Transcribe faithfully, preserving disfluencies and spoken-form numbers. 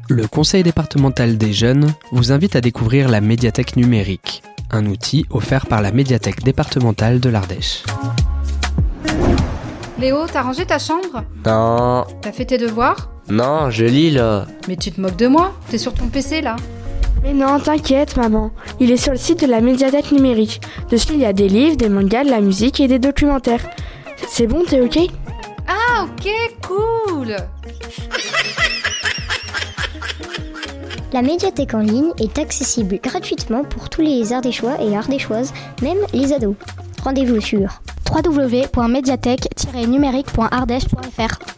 Le Conseil départemental des jeunes vous invite à découvrir la médiathèque numérique, un outil offert par la médiathèque départementale de l'Ardèche. Léo, t'as rangé ta chambre ? Non. T'as fait tes devoirs ? Non, je lis là. Mais tu te moques de moi ? T'es sur ton P C là ? Mais non, t'inquiète maman, il est sur le site de la médiathèque numérique. Dessus il y a des livres, des mangas, de la musique et des documentaires. C'est bon, t'es ok ? Ah ok, cool. La médiathèque en ligne est accessible gratuitement pour tous les Ardéchois et Ardéchoises, même les ados. Rendez-vous sur w w w point médiathèque tiret numérique point ardèche point f r.